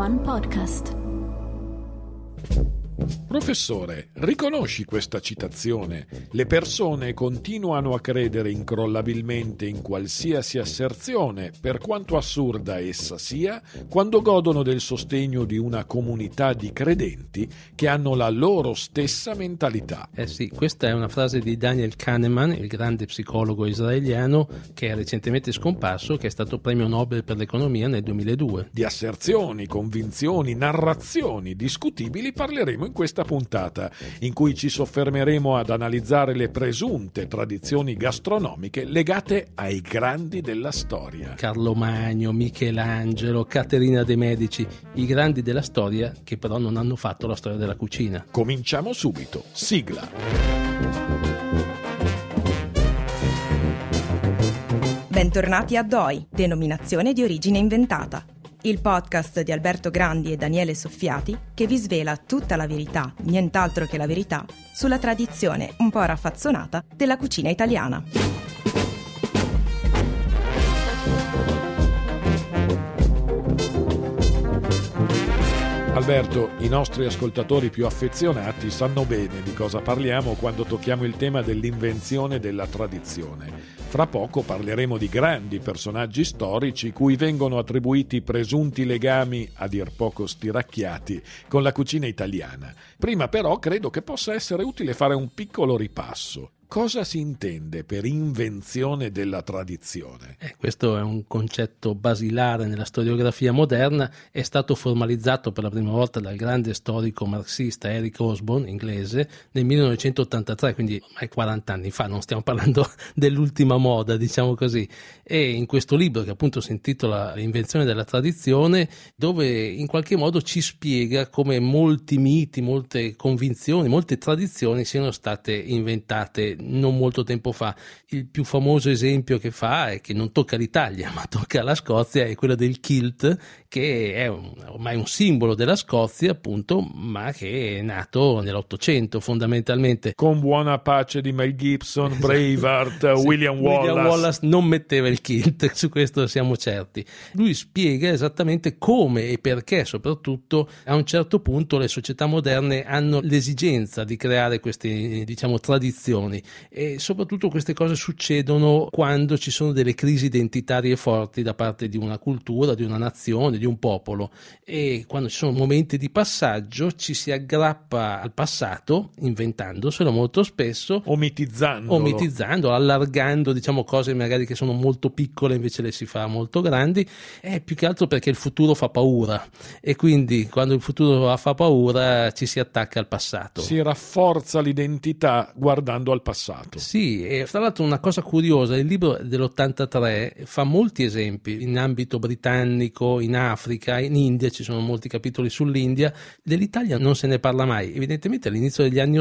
One Podcast. Professore, riconosci questa citazione? Le persone continuano a credere incrollabilmente in qualsiasi asserzione, per quanto assurda essa sia, quando godono del sostegno di una comunità di credenti che hanno la loro stessa mentalità. Sì, questa è una frase di Daniel Kahneman, il grande psicologo israeliano che è recentemente scomparso, che è stato premio Nobel per l'economia nel 2002. Di asserzioni, convinzioni, narrazioni discutibili parleremo in questa puntata, in cui ci soffermeremo ad analizzare le presunte tradizioni gastronomiche legate ai grandi della storia. Carlo Magno, Michelangelo, Caterina de' Medici, i grandi della storia che però non hanno fatto la storia della cucina. Cominciamo subito. Sigla. Bentornati a DOI, denominazione di origine inventata. Il podcast di Alberto Grandi e Daniele Soffiati che vi svela tutta la verità, nient'altro che la verità, sulla tradizione un po' raffazzonata della cucina italiana. Alberto, i nostri ascoltatori più affezionati sanno bene di cosa parliamo quando tocchiamo il tema dell'invenzione della tradizione. Fra poco parleremo di grandi personaggi storici cui vengono attribuiti presunti legami, a dir poco stiracchiati, con la cucina italiana. Prima però credo che possa essere utile fare un piccolo ripasso. Cosa si intende per invenzione della tradizione? Questo è un concetto basilare nella storiografia moderna, è stato formalizzato per la prima volta dal grande storico marxista Eric Hobsbawm, inglese, nel 1983, quindi ormai 40 anni fa, non stiamo parlando dell'ultima moda, diciamo così. E in questo libro, che appunto si intitola L'invenzione della tradizione, dove in qualche modo ci spiega come molti miti, molte convinzioni, molte tradizioni siano state inventate non molto tempo fa. Il più famoso esempio che fa è che non tocca l'Italia ma tocca la Scozia, è quello del kilt, che è ormai un simbolo della Scozia appunto, ma che è nato nell'Ottocento fondamentalmente. Con buona pace di Mel Gibson, Braveheart, Sì, William Wallace non metteva il kilt, su questo siamo certi. Lui spiega esattamente come e perché soprattutto a un certo punto le società moderne hanno l'esigenza di creare queste, diciamo, tradizioni, e soprattutto queste cose succedono quando ci sono delle crisi identitarie forti da parte di una cultura, di una nazione, di un popolo, e quando ci sono momenti di passaggio ci si aggrappa al passato inventandoselo molto spesso, omitizzando, allargando, diciamo, cose magari che sono molto piccole invece le si fa molto grandi, e più che altro perché il futuro fa paura, e quindi quando il futuro fa paura ci si attacca al passato, si rafforza l'identità guardando al passato. Sì, e fra l'altro una cosa curiosa, il libro dell'83 fa molti esempi in ambito britannico, in Africa, in India, ci sono molti capitoli sull'India. Dell'Italia non se ne parla mai. Evidentemente all'inizio degli anni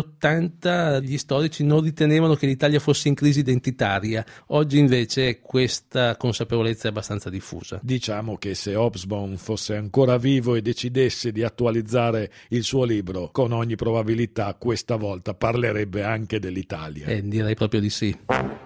80 gli storici non ritenevano che l'Italia fosse in crisi identitaria. Oggi invece questa consapevolezza è abbastanza diffusa. Diciamo che se Hobsbawm fosse ancora vivo e decidesse di attualizzare il suo libro, con ogni probabilità questa volta parlerebbe anche dell'Italia. Direi proprio di sì.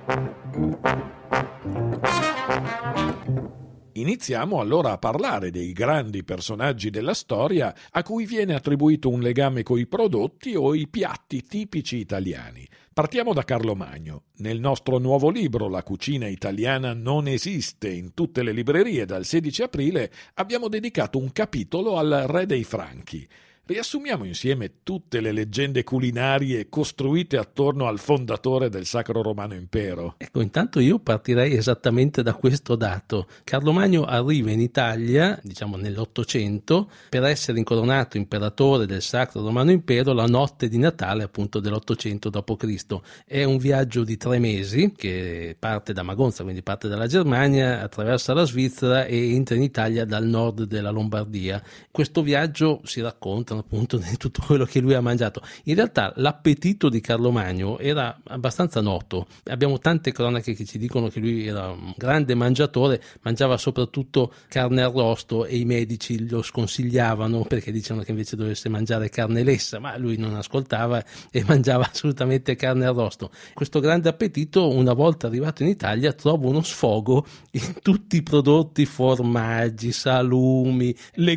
Iniziamo allora a parlare dei grandi personaggi della storia a cui viene attribuito un legame coi prodotti o i piatti tipici italiani. Partiamo da Carlo Magno. Nel nostro nuovo libro La cucina italiana non esiste in tutte le librerie dal 16 aprile abbiamo dedicato un capitolo al Re dei Franchi. Riassumiamo insieme tutte le leggende culinarie costruite attorno al fondatore del Sacro Romano Impero. Ecco, intanto io partirei esattamente da questo dato. Carlo Magno arriva in Italia, diciamo nell'Ottocento, per essere incoronato imperatore del Sacro Romano Impero la notte di Natale appunto dell'800 d.C. È un viaggio di 3 mesi che parte da Magonza, quindi parte dalla Germania, attraversa la Svizzera e entra in Italia dal nord della Lombardia. Questo viaggio si racconta raccontano appunto di tutto quello che lui ha mangiato. In realtà l'appetito di Carlo Magno era abbastanza noto, abbiamo tante cronache che ci dicono che lui era un grande mangiatore, mangiava soprattutto carne arrosto e i medici lo sconsigliavano perché dicevano che invece dovesse mangiare carne lessa, ma lui non ascoltava e mangiava assolutamente carne arrosto. Questo grande appetito, una volta arrivato in Italia, trova uno sfogo in tutti i prodotti, formaggi, salumi,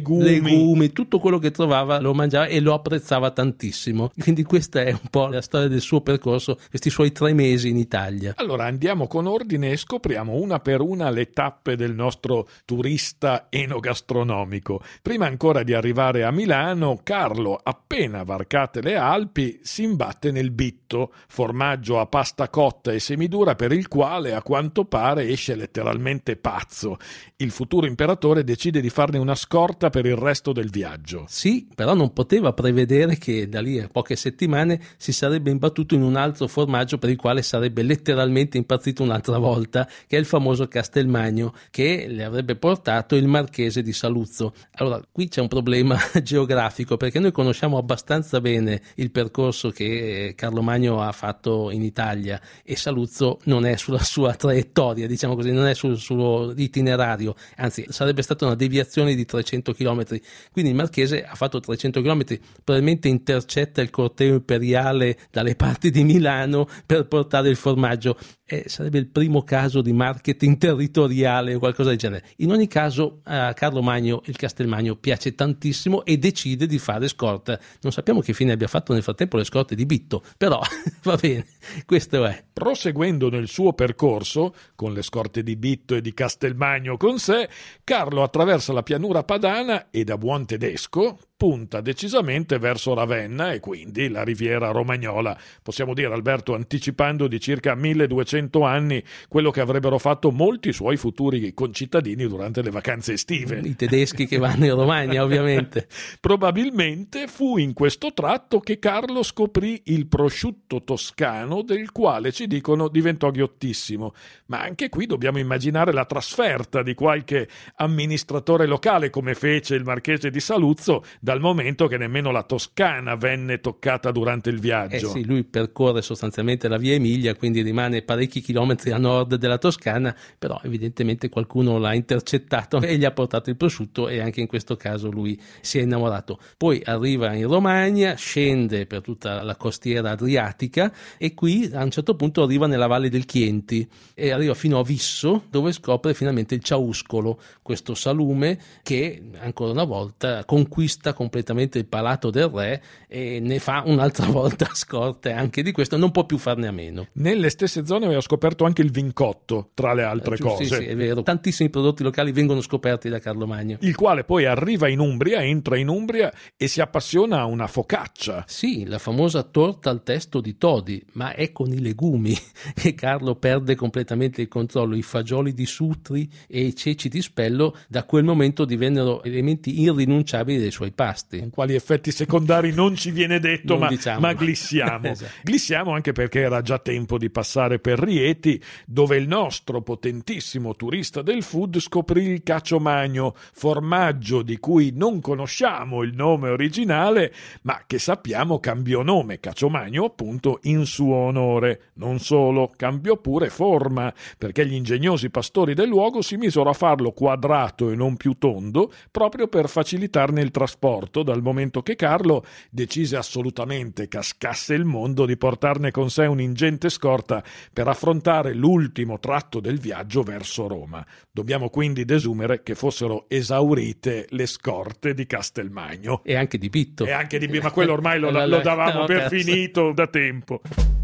legumi, tutto quello che trovava lo mangiava e lo apprezzava tantissimo. Quindi questa è un po' la storia del suo percorso, questi suoi 3 mesi in Italia. Allora andiamo con ordine e scopriamo una per una le tappe del nostro turista enogastronomico. Prima ancora di arrivare a Milano, Carlo, appena varcate le Alpi, si imbatte nel Bitto, formaggio a pasta cotta e semidura per il quale a quanto pare esce letteralmente pazzo. Il futuro imperatore decide di farne una scorta per il resto del viaggio. Sì, però non poteva prevedere che da lì a poche settimane si sarebbe imbattuto in un altro formaggio per il quale sarebbe letteralmente impazzito un'altra volta, che è il famoso Castelmagno, che le avrebbe portato il marchese di Saluzzo. Allora, qui c'è un problema geografico, perché noi conosciamo abbastanza bene il percorso che Carlo Magno ha fatto in Italia e Saluzzo non è sulla sua traiettoria, diciamo così, non è sul suo itinerario, anzi sarebbe stata una deviazione di 300 km. Quindi il marchese ha fatto 300 km, probabilmente intercetta il corteo imperiale dalle parti di Milano per portare il formaggio. Sarebbe il primo caso di marketing territoriale o qualcosa del genere. In ogni caso a Carlo Magno il Castelmagno piace tantissimo e decide di fare scorta. Non sappiamo che fine abbia fatto nel frattempo le scorte di Bitto, però va bene, questo è. Proseguendo nel suo percorso, con le scorte di Bitto e di Castelmagno con sé, Carlo attraversa la pianura padana e da buon tedesco punta decisamente verso Ravenna e quindi la riviera romagnola. Possiamo dire, Alberto, anticipando di circa 1200 anni quello che avrebbero fatto molti suoi futuri concittadini durante le vacanze estive. I tedeschi che vanno in Romagna, ovviamente. Probabilmente fu in questo tratto che Carlo scoprì il prosciutto toscano, del quale ci dicono diventò ghiottissimo. Ma anche qui dobbiamo immaginare la trasferta di qualche amministratore locale, come fece il marchese di Saluzzo, dal momento che nemmeno la Toscana venne toccata durante il viaggio. Sì, lui percorre sostanzialmente la via Emilia, quindi rimane parecchi chilometri a nord della Toscana, però evidentemente qualcuno l'ha intercettato e gli ha portato il prosciutto e anche in questo caso lui si è innamorato. Poi arriva in Romagna, scende per tutta la costiera adriatica e qui a un certo punto arriva nella valle del Chienti e arriva fino a Visso, dove scopre finalmente il ciauscolo, questo salume che ancora una volta conquista completamente il palato del re e ne fa un'altra volta scorte anche di questo, non può più farne a meno. Nelle stesse zone aveva scoperto anche il vincotto, tra le altre cose. Sì, è vero, tantissimi prodotti locali vengono scoperti da Carlo Magno. Il quale poi arriva in Umbria, entra in Umbria e si appassiona a una focaccia. Sì, la famosa torta al testo di Todi, ma è con i legumi che Carlo perde completamente il controllo. I fagioli di Sutri e i ceci di Spello da quel momento divennero elementi irrinunciabili dei suoi pasti. Quali effetti secondari non ci viene detto, ma glissiamo. Esatto. Glissiamo anche perché era già tempo di passare per Rieti, dove il nostro potentissimo turista del food scoprì il cacciomagno, formaggio di cui non conosciamo il nome originale, ma che sappiamo cambiò nome, cacciomagno appunto, in suo onore. Non solo, cambiò pure forma, perché gli ingegnosi pastori del luogo si misero a farlo quadrato e non più tondo, proprio per facilitarne il trasporto, dal momento che Carlo decise assolutamente, cascasse il mondo, di portarne con sé un'ingente scorta per affrontare l'ultimo tratto del viaggio verso Roma. Dobbiamo quindi desumere che fossero esaurite le scorte di Castelmagno. E anche di Bitto. Ma quello ormai lo davamo per finito da tempo.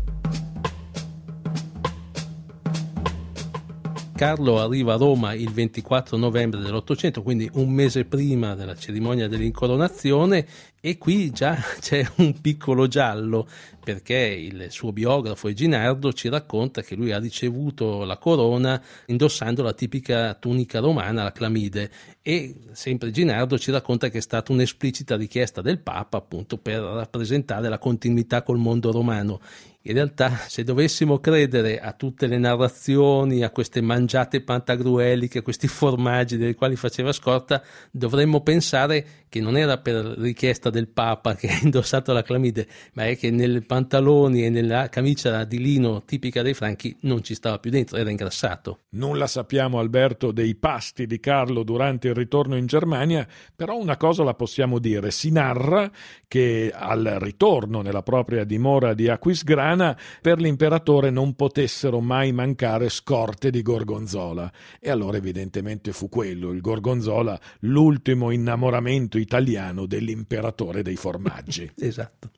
Carlo arriva a Roma il 24 novembre dell'800, quindi un mese prima della cerimonia dell'incoronazione, e qui già c'è un piccolo giallo, perché il suo biografo Eginardo ci racconta che lui ha ricevuto la corona indossando la tipica tunica romana, la clamide, e sempre Eginardo ci racconta che è stata un'esplicita richiesta del Papa appunto per rappresentare la continuità col mondo romano. In realtà, se dovessimo credere a tutte le narrazioni, a queste mangiate pantagrueliche, a questi formaggi dei quali faceva scorta, dovremmo pensare che non era per richiesta del Papa che ha indossato la clamide, ma è che nelle pantaloni e nella camicia di lino tipica dei Franchi non ci stava più dentro, era ingrassato. Nulla sappiamo, Alberto, dei pasti di Carlo durante il ritorno in Germania, però una cosa la possiamo dire: si narra che al ritorno nella propria dimora di Aquisgrana per l'imperatore non potessero mai mancare scorte di gorgonzola, e allora evidentemente fu quello, il gorgonzola, l'ultimo innamoramento italiano dell'imperatore dei formaggi. Esatto.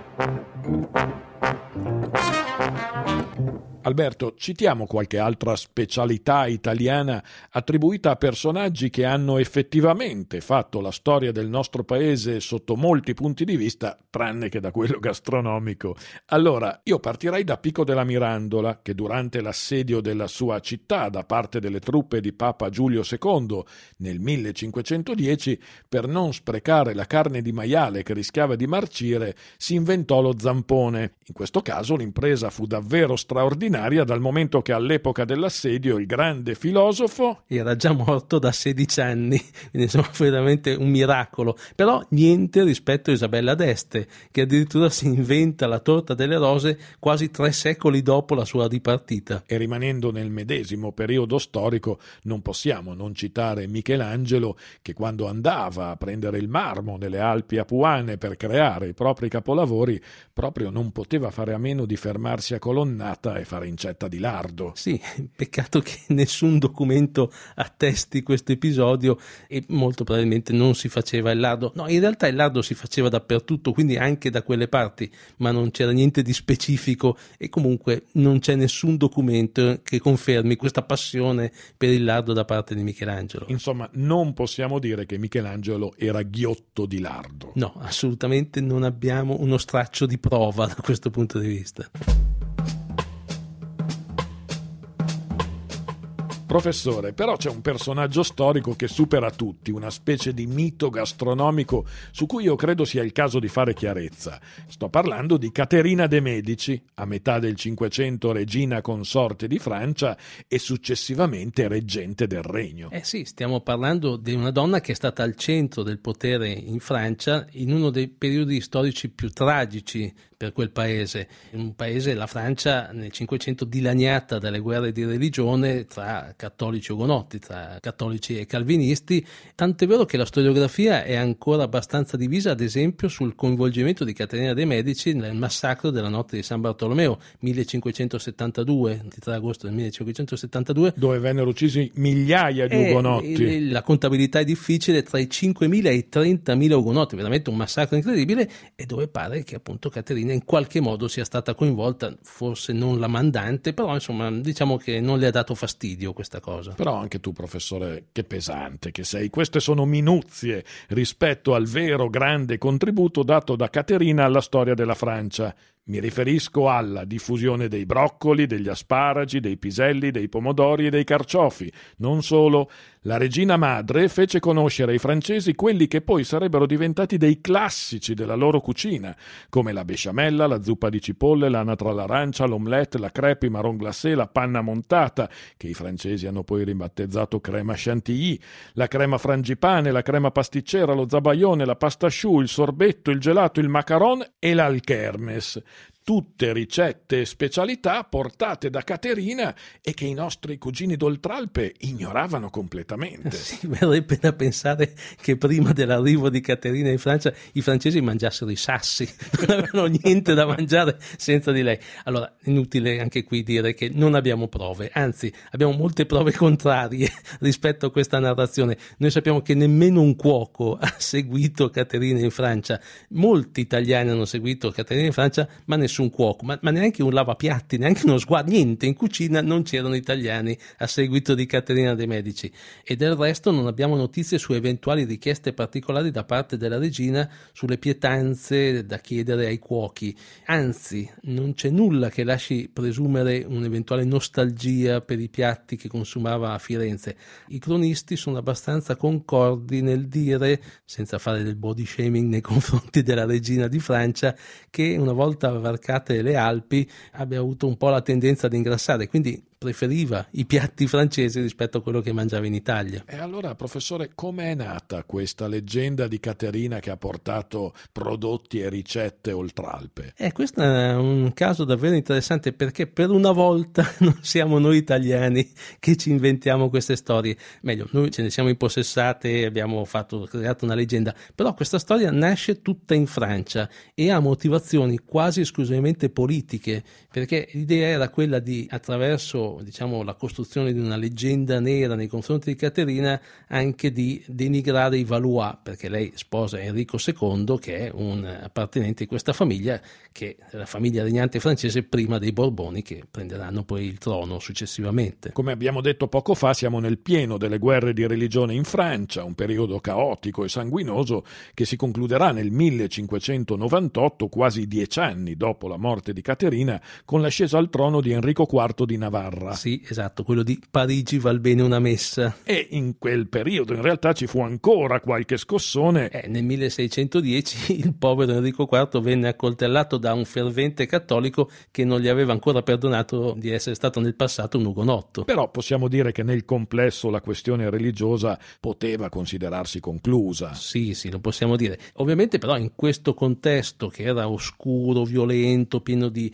Alberto, citiamo qualche altra specialità italiana attribuita a personaggi che hanno effettivamente fatto la storia del nostro paese sotto molti punti di vista, tranne che da quello gastronomico. Allora, io partirei da Pico della Mirandola, che durante l'assedio della sua città da parte delle truppe di Papa Giulio II nel 1510, per non sprecare la carne di maiale che rischiava di marcire, si inventò lo zampone. In questo caso l'impresa fu davvero straordinaria, dal momento che all'epoca dell'assedio il grande filosofo era già morto da 16 anni, quindi insomma fu veramente un miracolo, però niente rispetto a Isabella d'Este, che addirittura si inventa la torta delle rose quasi 3 secoli dopo la sua dipartita. E rimanendo nel medesimo periodo storico non possiamo non citare Michelangelo, che quando andava a prendere il marmo nelle Alpi Apuane per creare i propri capolavori proprio non poteva fare a meno di fermarsi a Colonnata e fare incetta di lardo. Sì, peccato che nessun documento attesti questo episodio, e molto probabilmente non si faceva il lardo. No, in realtà il lardo si faceva dappertutto, quindi anche da quelle parti, ma non c'era niente di specifico e comunque non c'è nessun documento che confermi questa passione per il lardo da parte di Michelangelo. Insomma, non possiamo dire che Michelangelo era ghiotto di lardo. No, assolutamente non abbiamo uno straccio di prova da questo punto di vista. Professore, però c'è un personaggio storico che supera tutti, una specie di mito gastronomico su cui io credo sia il caso di fare chiarezza. Sto parlando di Caterina de' Medici, a metà del Cinquecento regina consorte di Francia e successivamente reggente del regno. Sì, stiamo parlando di una donna che è stata al centro del potere in Francia in uno dei periodi storici più tragici per quel paese. Un paese, la Francia, nel Cinquecento dilaniata dalle guerre di religione tra cattolici e ugonotti, tra cattolici e calvinisti, tant'è vero che la storiografia è ancora abbastanza divisa, ad esempio sul coinvolgimento di Caterina de' Medici nel massacro della notte di San Bartolomeo 1572, 23 agosto del 1572, dove vennero uccisi migliaia di ugonotti. La contabilità è difficile, tra i 5.000 e i 30.000 ugonotti, veramente un massacro incredibile, e dove pare che appunto Caterina in qualche modo sia stata coinvolta, forse non la mandante, però insomma diciamo che non le ha dato fastidio questa cosa. Però anche tu, professore, che pesante che sei. Queste sono minuzie rispetto al vero grande contributo dato da Caterina alla storia della Francia. Mi riferisco alla diffusione dei broccoli, degli asparagi, dei piselli, dei pomodori e dei carciofi. Non solo, la regina madre fece conoscere ai francesi quelli che poi sarebbero diventati dei classici della loro cucina, come la besciamella, la zuppa di cipolle, l'anatra all'arancia, l'omelette, la crêpe, i marron glacé, la panna montata, che i francesi hanno poi ribattezzato crema chantilly, la crema frangipane, la crema pasticcera, lo zabaione, la pasta choux, il sorbetto, il gelato, il macaron e l'alkermes. Tutte ricette e specialità portate da Caterina e che i nostri cugini d'Oltralpe ignoravano completamente. Sì, verrebbe da pensare che prima dell'arrivo di Caterina in Francia i francesi mangiassero i sassi, non avevano niente da mangiare senza di lei. Allora, inutile anche qui dire che non abbiamo prove, anzi abbiamo molte prove contrarie rispetto a questa narrazione. Noi sappiamo che nemmeno un cuoco ha seguito Caterina in Francia, molti italiani hanno seguito Caterina in Francia, ma nessun cuoco, ma neanche un lavapiatti, neanche uno sguardo, niente, in cucina non c'erano italiani a seguito di Caterina de' Medici, e del resto non abbiamo notizie su eventuali richieste particolari da parte della regina sulle pietanze da chiedere ai cuochi, anzi non c'è nulla che lasci presumere un'eventuale nostalgia per i piatti che consumava a Firenze. I cronisti sono abbastanza concordi nel dire, senza fare del body shaming nei confronti della regina di Francia, che una volta varcate le Alpi abbia avuto un po' la tendenza ad ingrassare, quindi preferiva i piatti francesi rispetto a quello che mangiava in Italia. E allora, professore, com'è nata questa leggenda di Caterina che ha portato prodotti e ricette oltralpe? Questo è un caso davvero interessante, perché per una volta non siamo noi italiani che ci inventiamo queste storie. Meglio, noi ce ne siamo impossessate e abbiamo creato una leggenda, però questa storia nasce tutta in Francia e ha motivazioni quasi esclusivamente politiche, perché l'idea era quella di, attraverso la costruzione di una leggenda nera nei confronti di Caterina, anche di denigrare i Valois, perché lei sposa Enrico II, che è un appartenente di questa famiglia, che è la famiglia regnante francese prima dei Borboni, che prenderanno poi il trono successivamente. Come abbiamo detto poco fa, siamo nel pieno delle guerre di religione in Francia, un periodo caotico e sanguinoso che si concluderà nel 1598, quasi 10 anni dopo la morte di Caterina, con l'ascesa al trono di Enrico IV di Navarra. Sì, esatto, quello di Parigi val bene una messa. E in quel periodo in realtà ci fu ancora qualche scossone. Nel 1610 il povero Enrico IV venne accoltellato da un fervente cattolico che non gli aveva ancora perdonato di essere stato nel passato un ugonotto. Però possiamo dire che nel complesso la questione religiosa poteva considerarsi conclusa. Sì, lo possiamo dire. Ovviamente però in questo contesto che era oscuro, violento, pieno di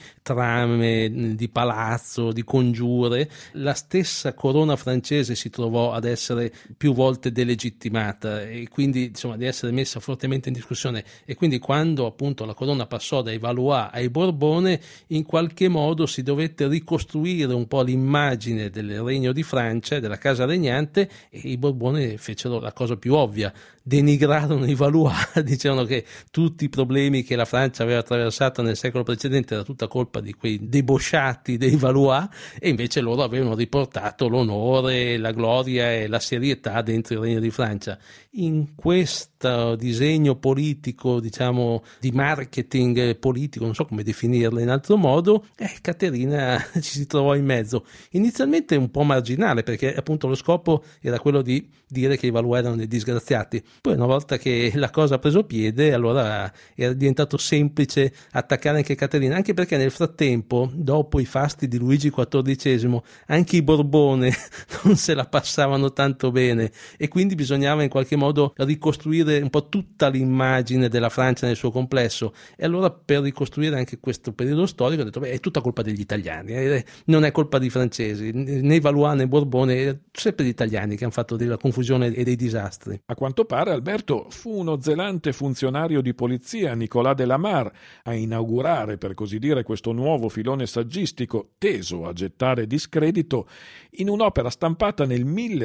trame, di palazzo, di congiure, la stessa corona francese si trovò ad essere più volte delegittimata e quindi di essere messa fortemente in discussione, e quindi quando appunto la corona passò dai Valois ai Borbone, in qualche modo si dovette ricostruire un po' l'immagine del Regno di Francia e della casa regnante, e i Borbone fecero la cosa più ovvia: denigrarono i Valois, dicevano che tutti i problemi che la Francia aveva attraversato nel secolo precedente era tutta colpa di quei debosciati dei Valois, e invece loro avevano riportato l'onore, la gloria e la serietà dentro il Regno di Francia. In questo disegno politico, di marketing politico, non so come definirlo in altro modo, Caterina ci si trovò in mezzo. Inizialmente un po' marginale, perché appunto lo scopo era quello di dire che i Valois erano dei disgraziati. Poi una volta che la cosa ha preso piede, allora era diventato semplice attaccare anche Caterina, anche perché nel frattempo, dopo i fasti di Luigi XIV, anche i Borbone non se la passavano tanto bene, e quindi bisognava in qualche modo ricostruire un po' tutta l'immagine della Francia nel suo complesso. E allora, per ricostruire anche questo periodo storico, ho detto è tutta colpa degli italiani, non è colpa dei francesi, né Valois né Borbone, sempre gli italiani che hanno fatto della confusione e dei disastri. A quanto pare, Alberto, fu uno zelante funzionario di polizia, Nicolas de la Mare, a inaugurare, per così dire, questo nuovo filone saggistico teso a gettare discredito in un'opera stampata nel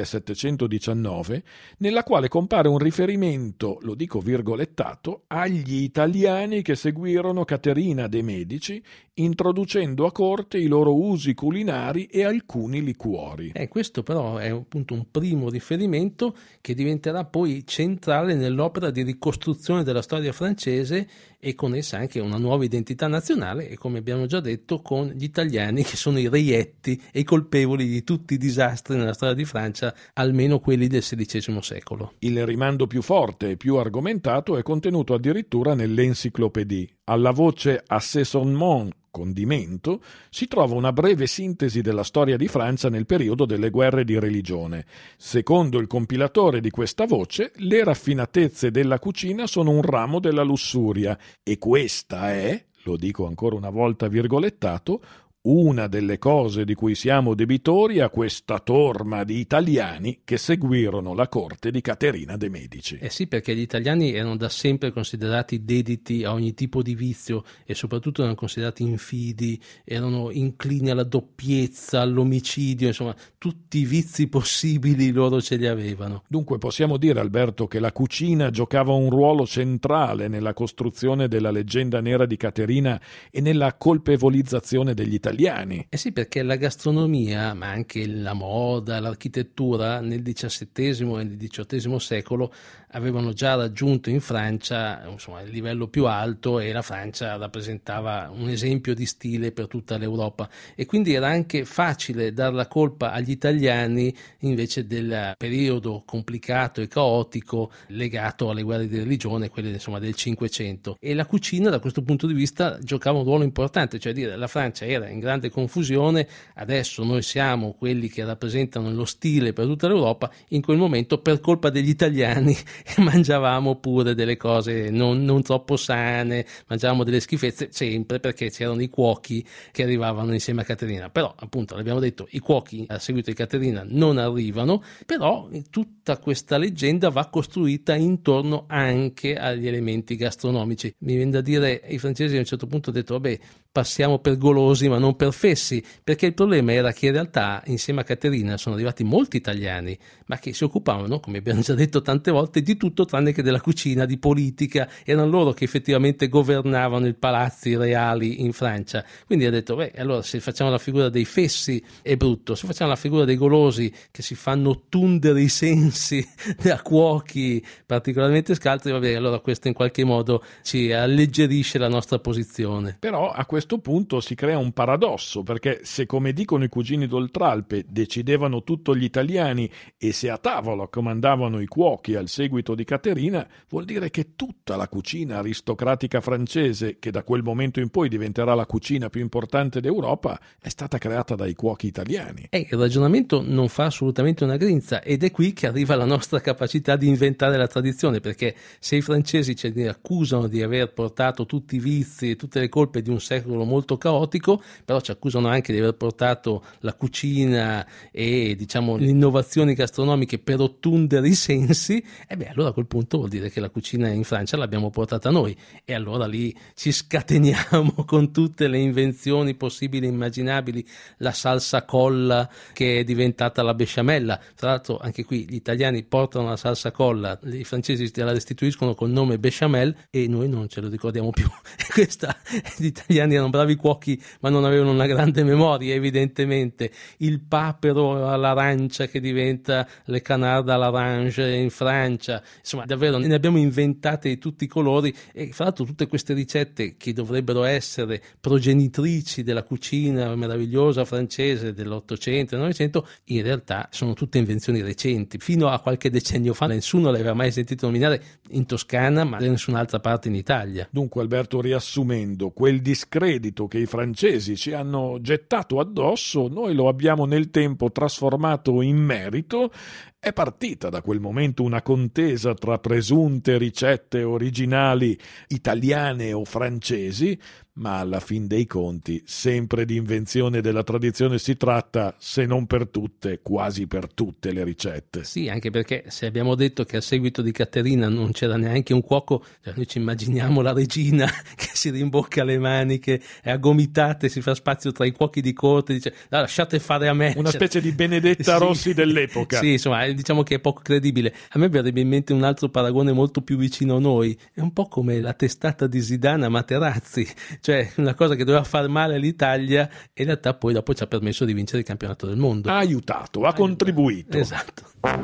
1719, nella quale compare un riferimento, lo dico virgolettato, agli italiani che seguirono Caterina de' Medici, introducendo a corte i loro usi culinari e alcuni liquori. Questo però è appunto un primo riferimento che diventerà poi centrale nell'opera di ricostruzione della storia francese, e con essa anche una nuova identità nazionale, e come abbiamo già detto, con gli italiani che sono i reietti e i colpevoli di tutti i disastri nella storia di Francia, almeno quelli del XVI secolo. Il rimando più forte e più argomentato è contenuto addirittura nell'Encyclopédie. Alla voce assaisonnement, condimento, si trova una breve sintesi della storia di Francia nel periodo delle guerre di religione. Secondo il compilatore di questa voce, le raffinatezze della cucina sono un ramo della lussuria, e questa è, lo dico ancora una volta virgolettato, una delle cose di cui siamo debitori a questa torma di italiani che seguirono la corte di Caterina de' Medici. Sì, perché gli italiani erano da sempre considerati dediti a ogni tipo di vizio, e soprattutto erano considerati infidi, erano inclini alla doppiezza, all'omicidio, insomma tutti i vizi possibili loro ce li avevano. Dunque possiamo dire, Alberto, che la cucina giocava un ruolo centrale nella costruzione della leggenda nera di Caterina e nella colpevolizzazione degli italiani. Sì, perché la gastronomia, ma anche la moda, l'architettura nel XVII e nel XVIII secolo avevano già raggiunto in Francia il livello più alto, e la Francia rappresentava un esempio di stile per tutta l'Europa, e quindi era anche facile dar la colpa agli italiani invece del periodo complicato e caotico legato alle guerre di religione, quelle del Cinquecento. E la cucina da questo punto di vista giocava un ruolo importante, cioè dire la Francia era in grande confusione. Adesso noi siamo quelli che rappresentano lo stile per tutta l'Europa. In quel momento, per colpa degli italiani, mangiavamo pure delle cose non troppo sane, mangiavamo delle schifezze, sempre perché c'erano i cuochi che arrivavano insieme a Caterina. Però appunto l'abbiamo detto, i cuochi a seguito di Caterina non arrivano, però tutta questa leggenda va costruita intorno anche agli elementi gastronomici. Mi viene da dire, i francesi a un certo punto hanno detto vabbè, passiamo per golosi ma non per fessi, perché il problema era che in realtà insieme a Caterina sono arrivati molti italiani, ma che si occupavano, come abbiamo già detto tante volte, di tutto tranne che della cucina, di politica. Erano loro che effettivamente governavano i palazzi reali in Francia. Quindi ha detto allora se facciamo la figura dei fessi è brutto, se facciamo la figura dei golosi che si fanno tundere i sensi da cuochi particolarmente scaltri, allora questo in qualche modo ci alleggerisce la nostra posizione. Però a questo punto si crea un paradosso, perché se, come dicono i cugini d'Oltralpe, decidevano tutto gli italiani e se a tavola comandavano i cuochi al seguito di Caterina, vuol dire che tutta la cucina aristocratica francese, che da quel momento in poi diventerà la cucina più importante d'Europa, è stata creata dai cuochi italiani. Il ragionamento non fa assolutamente una grinza, ed è qui che arriva la nostra capacità di inventare la tradizione, perché se i francesi ci accusano di aver portato tutti i vizi e tutte le colpe di un secolo molto caotico, però ci accusano anche di aver portato la cucina e le innovazioni gastronomiche per ottundere i sensi, allora a quel punto vuol dire che la cucina in Francia l'abbiamo portata noi, e allora lì ci scateniamo con tutte le invenzioni possibili e immaginabili, la salsa colla che è diventata la besciamella. Tra l'altro anche qui gli italiani portano la salsa colla, i francesi la restituiscono col nome bechamel e noi non ce lo ricordiamo più. Gli italiani erano bravi cuochi ma non avevano una grande memoria, evidentemente. Il papero all'arancia che diventa le canard à l'orange in Francia, insomma davvero ne abbiamo inventate di tutti i colori, e fra l'altro tutte queste ricette che dovrebbero essere progenitrici della cucina meravigliosa francese dell'Ottocento e Novecento, in realtà sono tutte invenzioni recenti. Fino a qualche decennio fa nessuno le aveva mai sentito nominare in Toscana, ma in nessun'altra parte in Italia. Dunque, Alberto, riassumendo, quel discredito che i francesi ci hanno gettato addosso, noi lo abbiamo nel tempo trasformato in merito. È partita da quel momento una contesa tra presunte ricette originali italiane o francesi, ma alla fin dei conti sempre di invenzione della tradizione si tratta, se non per tutte, quasi per tutte le ricette. Sì, anche perché se abbiamo detto che a seguito di Caterina non c'era neanche un cuoco, noi ci immaginiamo la regina che si rimbocca le maniche e a gomitate si fa spazio tra i cuochi di corte, dice lasciate fare a me. Una specie di Benedetta Rossi dell'epoca. Sì, insomma, diciamo che è poco credibile. A me verrebbe in mente un altro paragone molto più vicino a noi, è un po' come la testata di Zidane a Materazzi, cioè una cosa che doveva far male all'Italia e in realtà poi dopo ci ha permesso di vincere il campionato del mondo. Ha aiutato, ha contribuito. Esatto.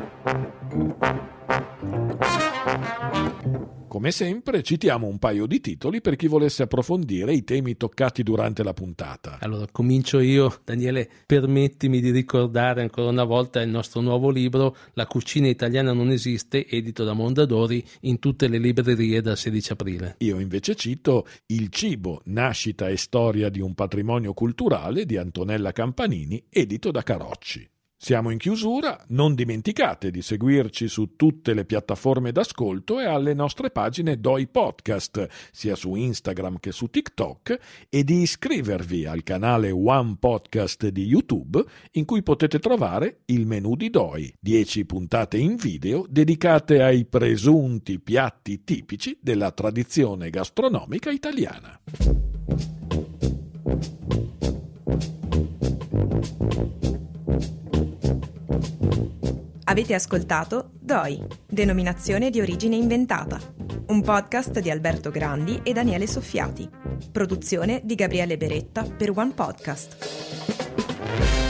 Come sempre citiamo un paio di titoli per chi volesse approfondire i temi toccati durante la puntata. Allora comincio io. Daniele, permettimi di ricordare ancora una volta il nostro nuovo libro La cucina italiana non esiste, edito da Mondadori, in tutte le librerie dal 16 aprile. Io invece cito Il cibo, nascita e storia di un patrimonio culturale di Antonella Campanini, edito da Carocci. Siamo in chiusura, non dimenticate di seguirci su tutte le piattaforme d'ascolto e alle nostre pagine Doi Podcast, sia su Instagram che su TikTok, e di iscrivervi al canale One Podcast di YouTube, in cui potete trovare il menù di Doi, 10 puntate in video dedicate ai presunti piatti tipici della tradizione gastronomica italiana. Avete ascoltato Doi, denominazione di origine inventata, un podcast di Alberto Grandi e Daniele Soffiati, produzione di Gabriele Beretta per One Podcast.